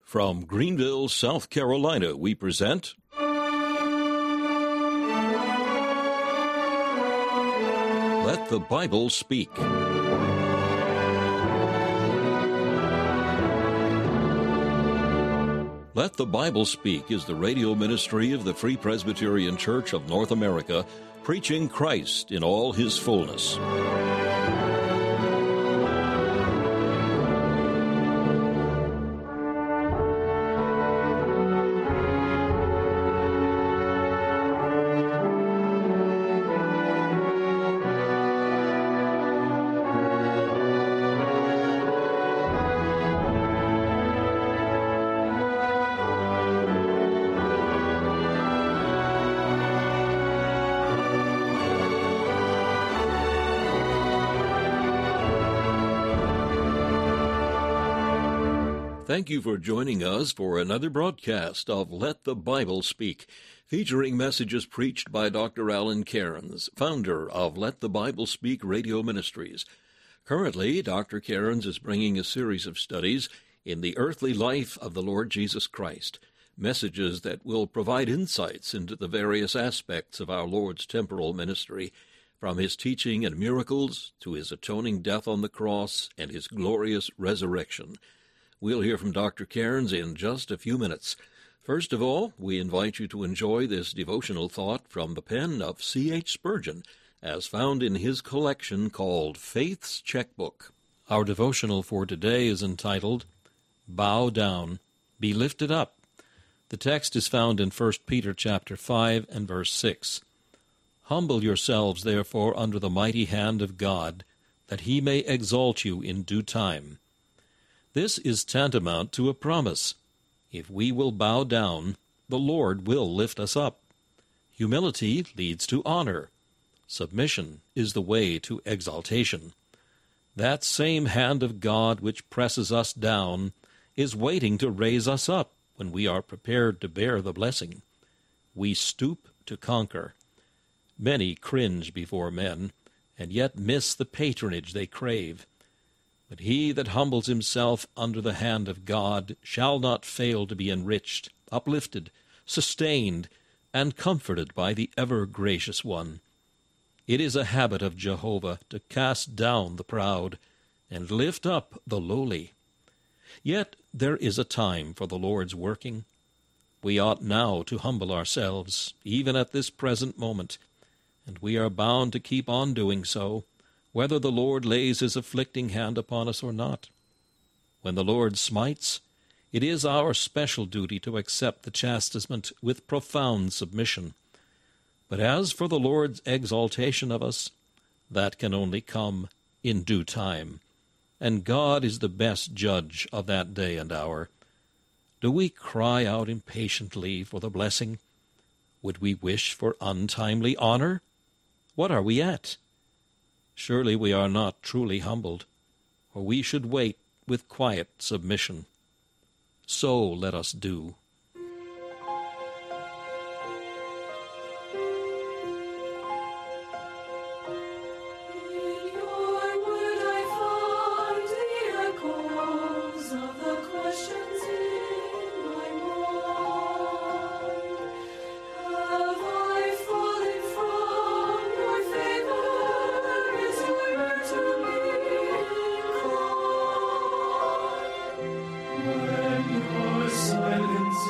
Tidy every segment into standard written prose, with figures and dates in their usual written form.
From Greenville, South Carolina, we present Let the Bible Speak. Let the Bible Speak is the radio ministry of the Free Presbyterian Church of North America, preaching Christ in all his fullness. Thank you for joining us for another broadcast of Let the Bible Speak, featuring messages preached by Dr. Alan Cairns, founder of Let the Bible Speak Radio Ministries. Currently, Dr. Cairns is bringing a series of studies in the earthly life of the Lord Jesus Christ, messages that will provide insights into the various aspects of our Lord's temporal ministry, from his teaching and miracles to his atoning death on the cross and his glorious resurrection. We'll hear from Dr. Cairns in just a few minutes. First of all, we invite you to enjoy this devotional thought from the pen of C.H. Spurgeon, as found in his collection called Faith's Checkbook. Our devotional for today is entitled, Bow Down, Be Lifted Up. The text is found in 1 Peter chapter 5 and verse 6. Humble yourselves, therefore, under the mighty hand of God, that he may exalt you in due time. This is tantamount to a promise. If we will bow down, the Lord will lift us up. Humility leads to honor. Submission is the way to exaltation. That same hand of God which presses us down is waiting to raise us up when we are prepared to bear the blessing. We stoop to conquer. Many cringe before men, and yet miss the patronage they crave. But he that humbles himself under the hand of God shall not fail to be enriched, uplifted, sustained, and comforted by the ever-gracious one. It is a habit of Jehovah to cast down the proud and lift up the lowly. Yet there is a time for the Lord's working. We ought now to humble ourselves, even at this present moment, and we are bound to keep on doing so, whether the Lord lays his afflicting hand upon us or not. When the Lord smites, it is our special duty to accept the chastisement with profound submission. But as for the Lord's exaltation of us, that can only come in due time, and God is the best judge of that day and hour. Do we cry out impatiently for the blessing? Would we wish for untimely honor? What are we at? Surely we are not truly humbled, or we should wait with quiet submission. So let us do. Silence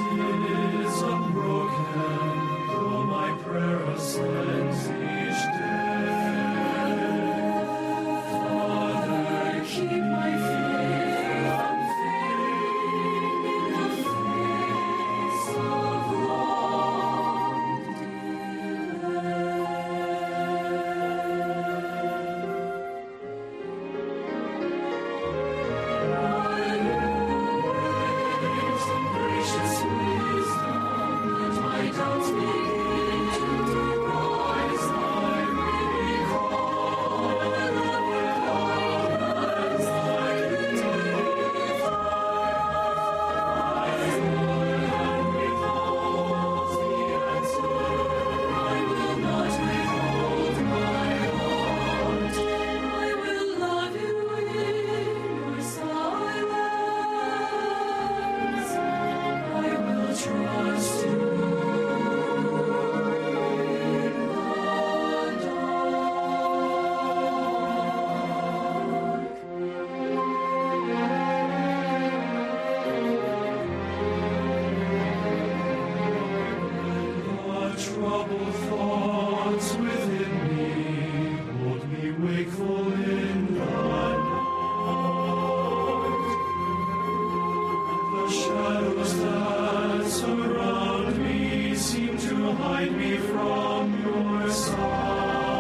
shadows that surround me seem to hide me from your sight.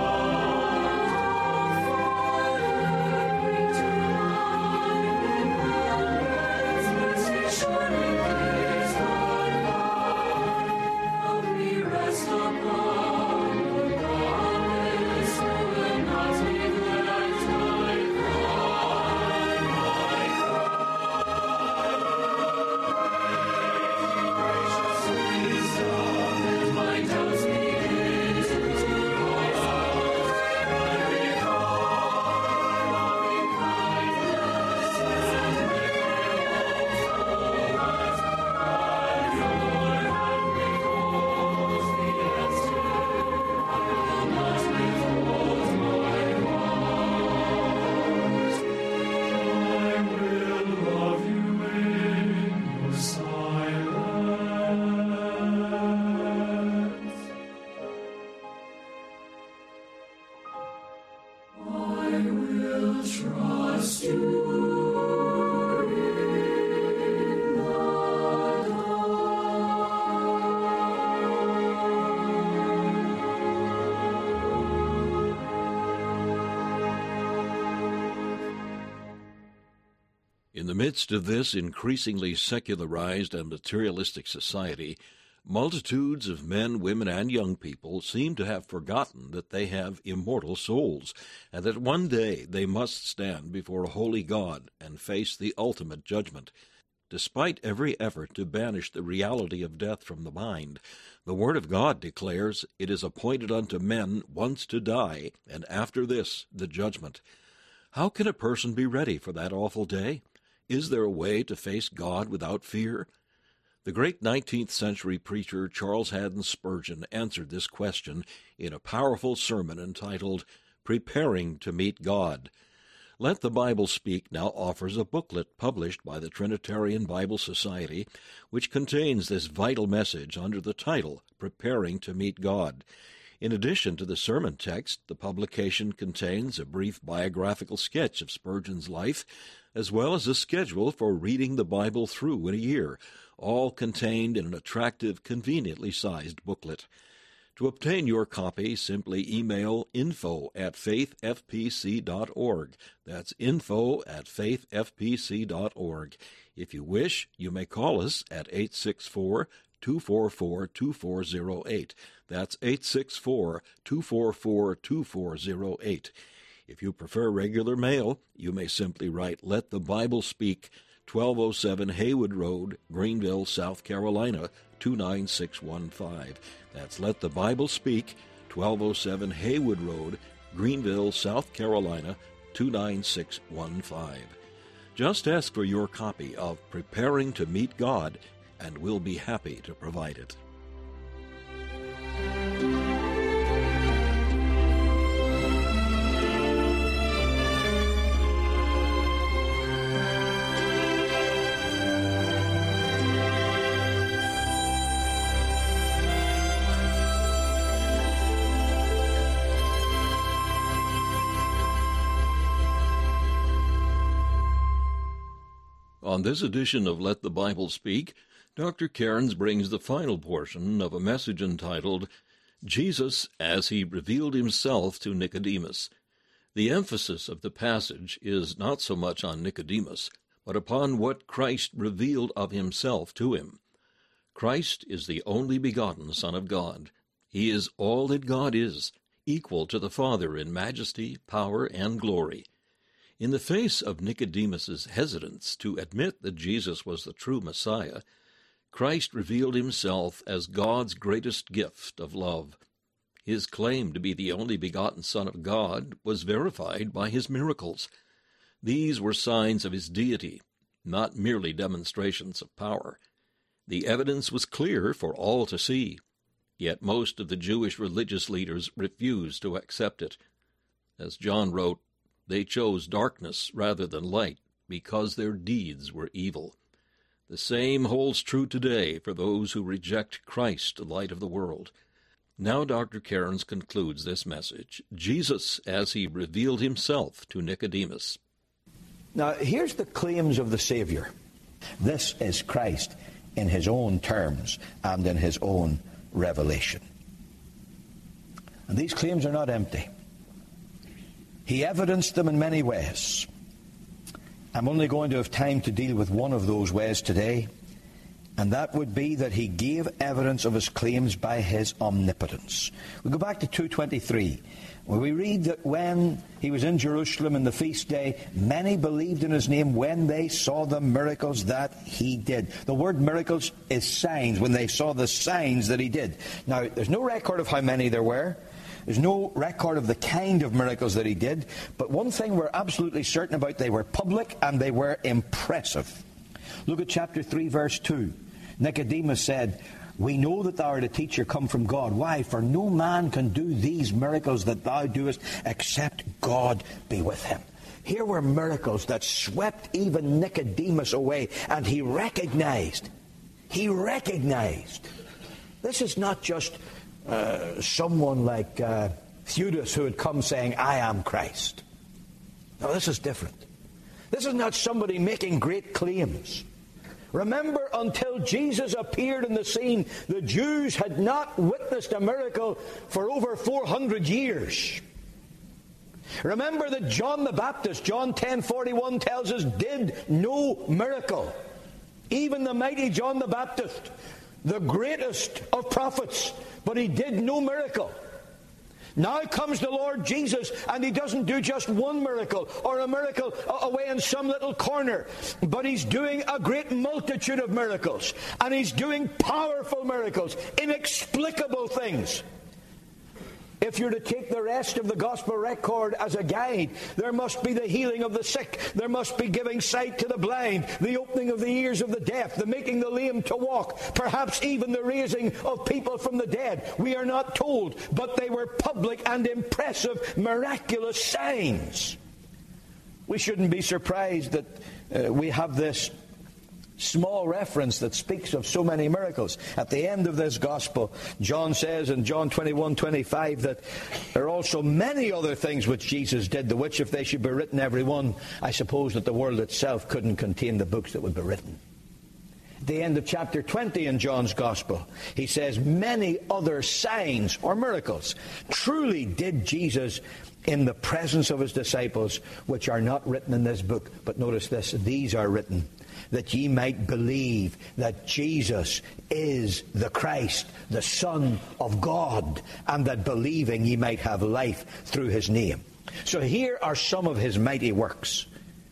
In the midst of this increasingly secularized and materialistic society, multitudes of men, women, and young people seem to have forgotten that they have immortal souls, and that one day they must stand before a holy God and face the ultimate judgment. Despite every effort to banish the reality of death from the mind, the Word of God declares, "It is appointed unto men once to die, and after this the judgment." How can a person be ready for that awful day? Is there a way to face God without fear? The great 19th century preacher Charles Haddon Spurgeon answered this question in a powerful sermon entitled, "Preparing to Meet God." Let the Bible Speak now offers a booklet published by the Trinitarian Bible Society, which contains this vital message under the title, "Preparing to Meet God." In addition to the sermon text, the publication contains a brief biographical sketch of Spurgeon's life, as well as a schedule for reading the Bible through in a year, all contained in an attractive, conveniently sized booklet. To obtain your copy, simply email info@faithfpc.org. That's info@faithfpc.org. If you wish, you may call us at 864-244-2408. That's 864-244-2408. If you prefer regular mail, you may simply write Let the Bible Speak, 1207 Haywood Road, Greenville, South Carolina, 29615. That's Let the Bible Speak, 1207 Haywood Road, Greenville, South Carolina, 29615. Just ask for your copy of Preparing to Meet God, and we'll be happy to provide it. On this edition of Let the Bible Speak, Dr. Cairns brings the final portion of a message entitled, Jesus as He Revealed Himself to Nicodemus. The emphasis of the passage is not so much on Nicodemus, but upon what Christ revealed of Himself to him. Christ is the only begotten Son of God. He is all that God is, equal to the Father in majesty, power, and glory. In the face of Nicodemus's hesitance to admit that Jesus was the true Messiah, Christ revealed Himself as God's greatest gift of love. His claim to be the only begotten Son of God was verified by His miracles. These were signs of His deity, not merely demonstrations of power. The evidence was clear for all to see, yet most of the Jewish religious leaders refused to accept it. As John wrote, they chose darkness rather than light because their deeds were evil. The same holds true today for those who reject Christ, the light of the world. Now Dr. Cairns concludes this message, Jesus as He revealed Himself to Nicodemus. Now, here's the claims of the Savior. This is Christ in his own terms and in his own revelation. And these claims are not empty. He evidenced them in many ways. I'm only going to have time to deal with one of those ways today, and that would be that he gave evidence of his claims by his omnipotence. We go back to 2:23, where we read that when he was in Jerusalem in the feast day, many believed in his name when they saw the miracles that he did. The word miracles is signs, when they saw the signs that he did. Now, there's no record of how many there were. There's no record of the kind of miracles that he did. But one thing we're absolutely certain about, they were public and they were impressive. Look at chapter 3, verse 2. Nicodemus said, "We know that thou art a teacher come from God." Why? "For no man can do these miracles that thou doest, except God be with him." Here were miracles that swept even Nicodemus away, and he recognized. This is not just someone like Theudas who had come saying, "I am Christ." No, this is different. This is not somebody making great claims. Remember, until Jesus appeared in the scene, the Jews had not witnessed a miracle for over 400 years. Remember that John the Baptist, John 10:41 tells us, did no miracle. Even the mighty John the Baptist, the greatest of prophets, but he did no miracle. Now comes the Lord Jesus, and he doesn't do just one miracle or a miracle away in some little corner, but he's doing a great multitude of miracles, and he's doing powerful miracles, inexplicable things. If you're to take the rest of the gospel record as a guide, there must be the healing of the sick, there must be giving sight to the blind, the opening of the ears of the deaf, the making the lame to walk, perhaps even the raising of people from the dead. We are not told, but they were public and impressive, miraculous signs. We shouldn't be surprised that we have this small reference that speaks of so many miracles. At the end of this gospel, John says in John 21:25 that there are also many other things which Jesus did, the which if they should be written every one, I suppose that the world itself couldn't contain the books that would be written. At the end of chapter 20 in John's gospel, he says many other signs or miracles truly did Jesus in the presence of his disciples, which are not written in this book. But notice this, these are written that ye might believe that Jesus is the Christ, the Son of God, and that believing ye might have life through his name. So here are some of his mighty works.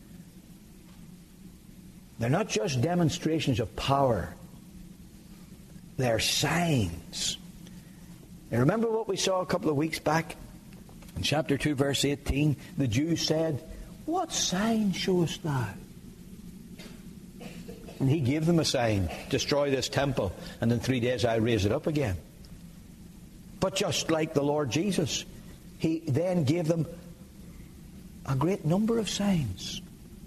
They're not just demonstrations of power. They're signs. And remember what we saw a couple of weeks back? In chapter 2, verse 18, the Jews said, "What sign showest thou?" And he gave them a sign: destroy this temple, and in 3 days I'll raise it up again. But just like the Lord Jesus, he then gave them a great number of signs.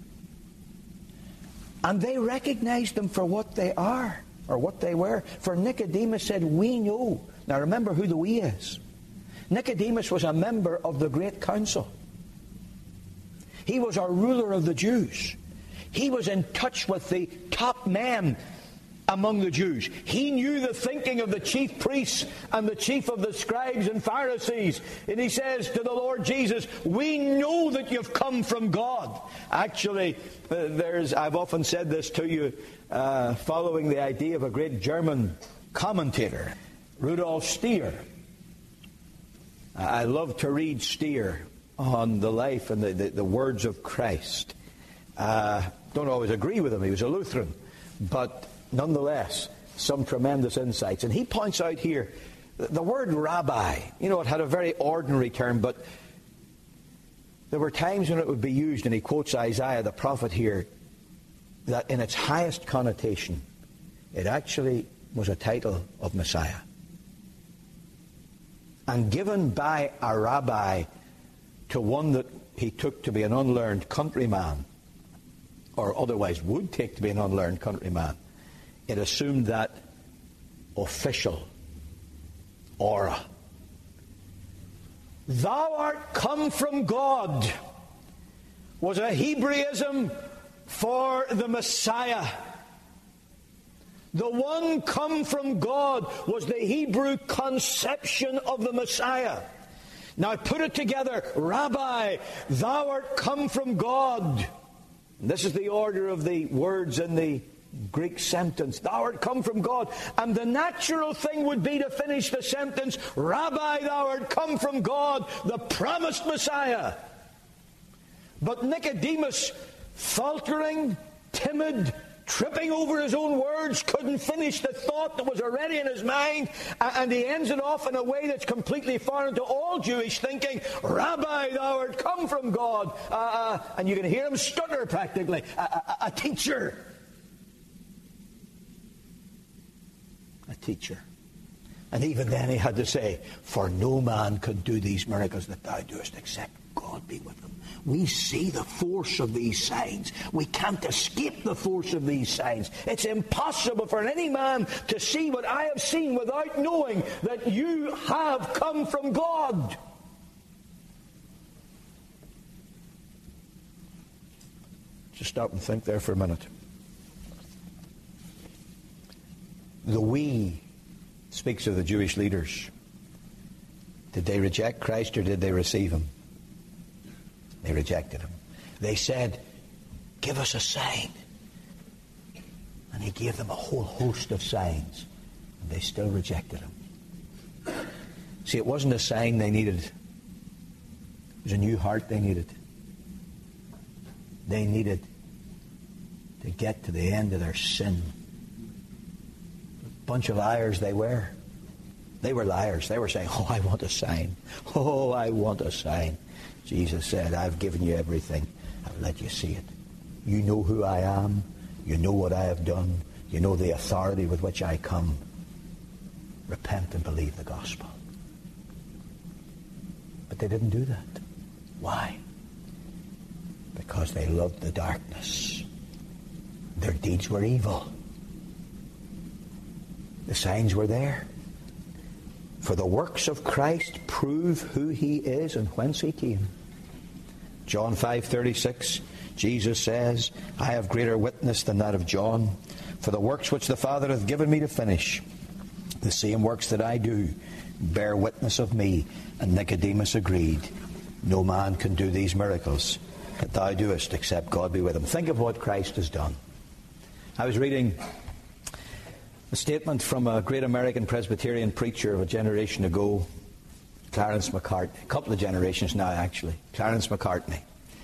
And they recognized them for what they are, or what they were. For Nicodemus said, "We know." Now remember who the "we" is. Nicodemus was a member of the great council. He was a ruler of the Jews. He was in touch with the top men among the Jews. He knew the thinking of the chief priests and the chief of the scribes and Pharisees. And he says to the Lord Jesus, "We know that you've come from God." Actually, I've often said this to you, following the idea of a great German commentator, Rudolf Stier. I love to read Stier on the life and the words of Christ. Don't always agree with him. He was a Lutheran. But nonetheless, some tremendous insights. And he points out here, the word rabbi, it had a very ordinary term, but there were times when it would be used, and he quotes Isaiah the prophet here, that in its highest connotation, it actually was a title of Messiah. And given by a rabbi to one that he took to be an unlearned countryman, or otherwise would take to be an unlearned countryman, it assumed that official aura. "Thou art come from God" was a Hebraism for the Messiah. The one come from God was the Hebrew conception of the Messiah. Now put it together. Rabbi, thou art come from God. This is the order of the words in the Greek sentence. Thou art come from God. And the natural thing would be to finish the sentence, Rabbi, thou art come from God, the promised Messiah. But Nicodemus, faltering, timid, tripping over his own words, couldn't finish the thought that was already in his mind, and he ends it off in a way that's completely foreign to all Jewish thinking. Rabbi, thou art come from God. And you can hear him stutter practically. A teacher. A teacher. And even then he had to say, for no man could do these miracles that thou doest except God be with them. We see the force of these signs. We can't escape the force of these signs. It's impossible for any man to see what I have seen without knowing that you have come from God. Just stop and think there for a minute. The we speaks of the Jewish leaders. Did they reject Christ or did they receive him? They rejected him. They said, give us a sign. And he gave them a whole host of signs. And they still rejected him. See, it wasn't a sign they needed. It was a new heart they needed. They needed to get to the end of their sin. A bunch of liars they were. They were liars. They were saying, oh, I want a sign. Oh, I want a sign. Jesus said, I've given you everything. I've let you see it. You know who I am. You know what I have done. You know the authority with which I come. Repent and believe the gospel. But they didn't do that. Why? Because they loved the darkness. Their deeds were evil. The signs were there. For the works of Christ prove who he is and whence he came. John 5:36, Jesus says, I have greater witness than that of John. For the works which the Father hath given me to finish, the same works that I do, bear witness of me. And Nicodemus agreed, no man can do these miracles that thou doest except God be with him. Think of what Christ has done. I was reading a statement from a great American Presbyterian preacher of a generation ago, Clarence Macartney. A couple of generations now, actually. Clarence Macartney.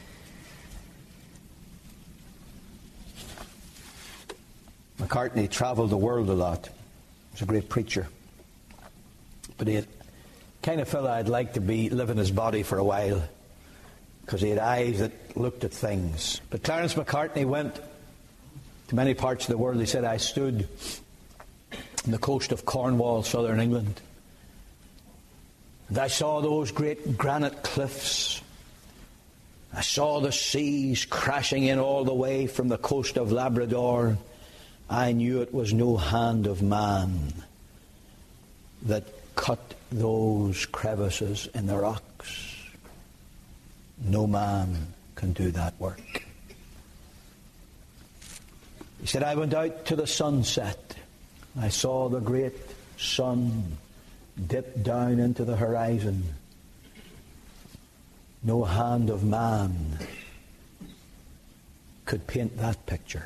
Macartney travelled the world a lot. He was a great preacher. But he had kind of fella I'd like to be live in his body for a while, because he had eyes that looked at things. But Clarence Macartney went to many parts of the world. He said, I stood on the coast of Cornwall, southern England, and I saw those great granite cliffs. I saw the seas crashing in all the way from the coast of Labrador. I knew it was no hand of man that cut those crevices in the rocks. No man can do that work. He said, I went out to the sunset. I saw the great sun dip down into the horizon. No hand of man could paint that picture.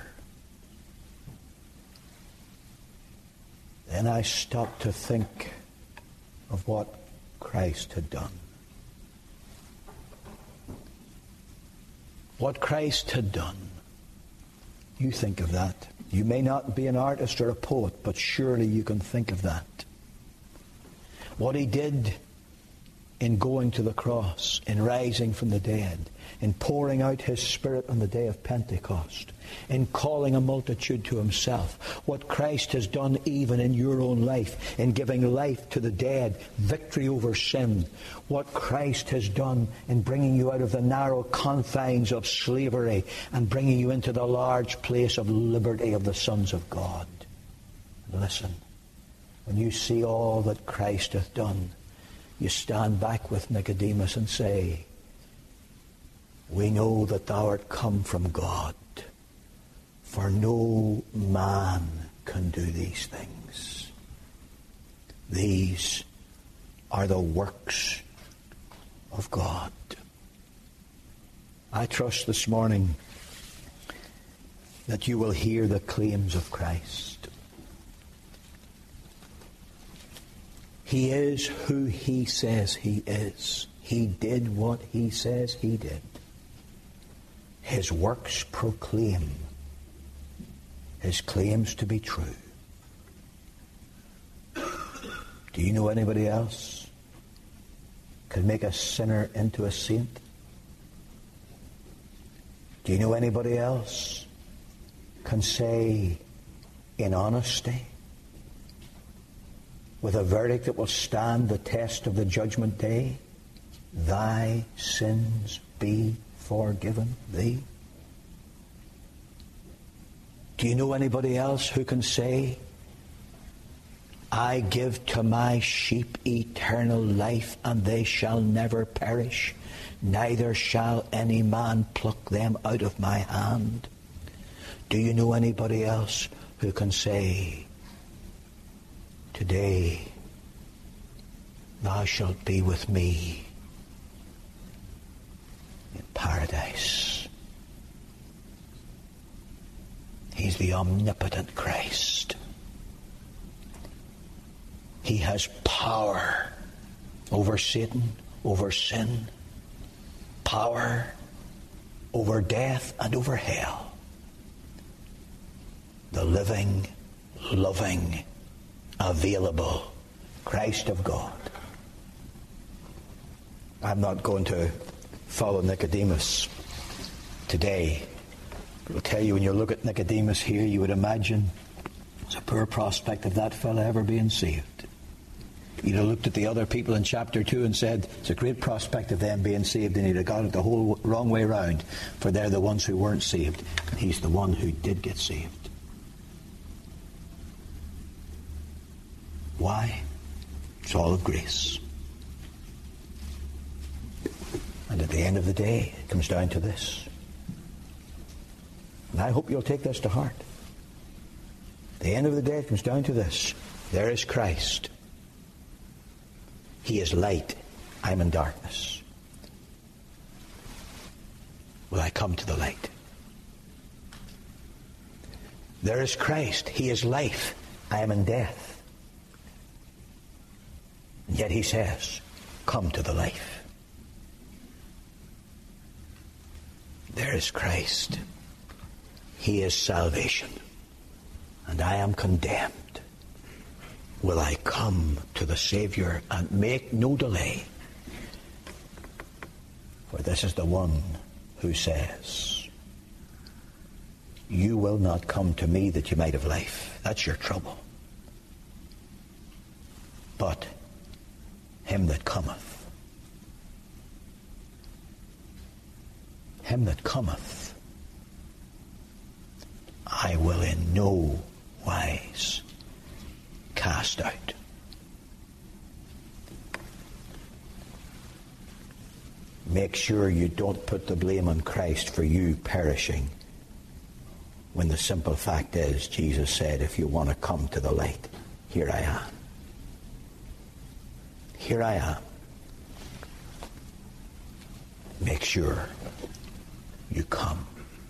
Then I stopped to think of what Christ had done. What Christ had done. You think of that. You may not be an artist or a poet, but surely you can think of that. What he did in going to the cross, in rising from the dead, in pouring out his Spirit on the day of Pentecost, in calling a multitude to himself, what Christ has done even in your own life, in giving life to the dead, victory over sin, what Christ has done in bringing you out of the narrow confines of slavery and bringing you into the large place of liberty of the sons of God. Listen, when you see all that Christ hath done, you stand back with Nicodemus and say, we know that thou art come from God, for no man can do these things. These are the works of God. I trust this morning that you will hear the claims of Christ. He is who He says He is. He did what He says He did. His works proclaim His claims to be true. Do you know anybody else could make a sinner into a saint? Do you know anybody else can say in honesty, with a verdict that will stand the test of the judgment day, thy sins be forgiven thee? Do you know anybody else who can say, I give to my sheep eternal life, and they shall never perish, neither shall any man pluck them out of my hand? Do you know anybody else who can say, today thou shalt be with me in paradise? He's the omnipotent Christ. He has power over Satan, over sin, power over death and over hell. The living, loving, available Christ of God. I'm not going to follow Nicodemus today. I'll tell you, when you look at Nicodemus here, you would imagine it's a poor prospect of that fella ever being saved. You'd have looked at the other people in chapter 2 and said, it's a great prospect of them being saved, and you'd have got it the whole wrong way round, for they're the ones who weren't saved. He's the one who did get saved. Why? It's all of grace. And at the end of the day, it comes down to this. And I hope you'll take this to heart. At the end of the day, it comes down to this. There is Christ. He is light. I'm in darkness. Will I come to the light? There is Christ. He is life. I am in death. And yet He says, come to the life. There is Christ. He is salvation. And I am condemned. Will I come to the Savior and make no delay? For this is the one who says, you will not come to me that you might have life. That's your trouble. But him that cometh, I will in no wise cast out. Make sure you don't put the blame on Christ for you perishing, when the simple fact is, Jesus said, if you want to come to the light, here I am. Here I am. Make sure you come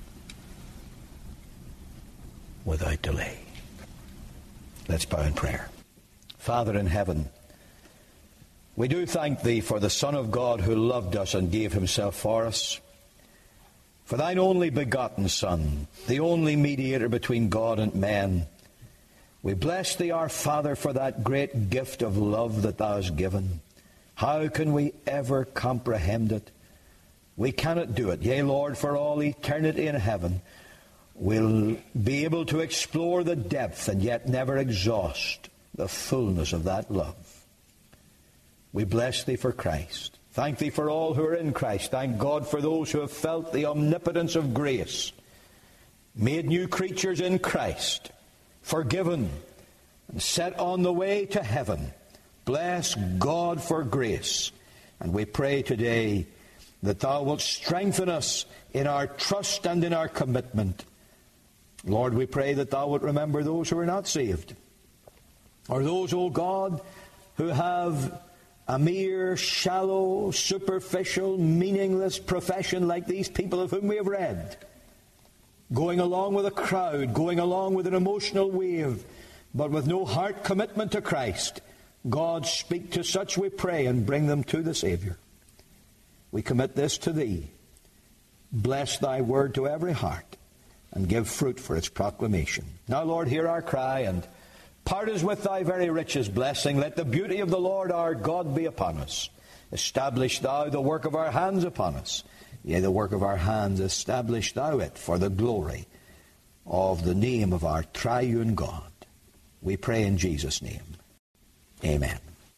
without delay. Let's bow in prayer. Father in heaven, we do thank Thee for the Son of God who loved us and gave Himself for us. For Thine only begotten Son, the only mediator between God and men. We bless Thee, our Father, for that great gift of love that Thou hast given. How can we ever comprehend it? We cannot do it. Yea, Lord, for all eternity in heaven, we'll be able to explore the depth and yet never exhaust the fullness of that love. We bless Thee for Christ. Thank Thee for all who are in Christ. Thank God for those who have felt the omnipotence of grace, made new creatures in Christ, forgiven, and set on the way to heaven. Bless God for grace. And we pray today that Thou wilt strengthen us in our trust and in our commitment, Lord, we pray that thou wilt remember those who are not saved, or those, O God, who have a mere shallow, superficial, meaningless profession like these people of whom we have read, going along with a crowd, going along with an emotional wave, but with no heart commitment to Christ. God, speak to such, we pray, and bring them to the Savior. We commit this to Thee. Bless Thy word to every heart, and give fruit for its proclamation. Now, Lord, hear our cry, and part us with Thy very richest blessing. Let the beauty of the Lord our God be upon us. Establish Thou the work of our hands upon us. Yea, the work of our hands, establish Thou it for the glory of the name of our triune God. We pray in Jesus' name. Amen.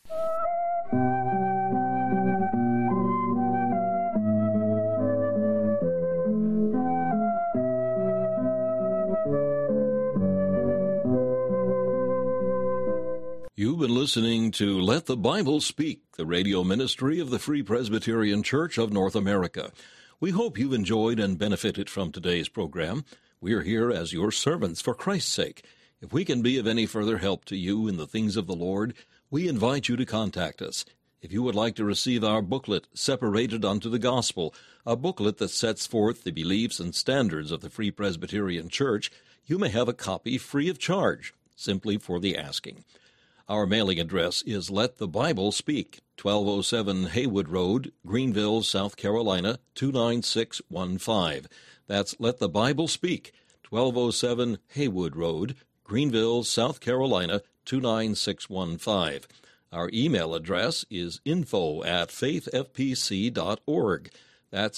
You've been listening to Let the Bible Speak, the radio ministry of the Free Presbyterian Church of North America. We hope you've enjoyed and benefited from today's program. We are here as your servants for Christ's sake. If we can be of any further help to you in the things of the Lord, we invite you to contact us. If you would like to receive our booklet, Separated unto the Gospel, a booklet that sets forth the beliefs and standards of the Free Presbyterian Church, you may have a copy free of charge, simply for the asking. Our mailing address is Let the Bible Speak, 1207 Haywood Road, Greenville, South Carolina, 29615. That's Let the Bible Speak, 1207 Haywood Road, Greenville, South Carolina, 29615. Our email address is info@faithfpc.org. That's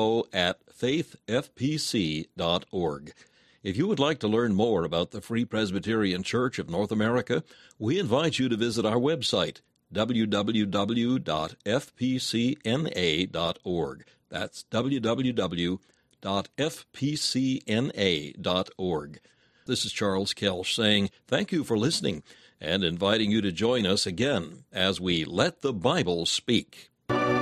info@faithfpc.org. If you would like to learn more about the Free Presbyterian Church of North America, we invite you to visit our website, www.fpcna.org. That's www.fpcna.org. This is Charles Kelsch saying thank you for listening and inviting you to join us again as we Let the Bible Speak.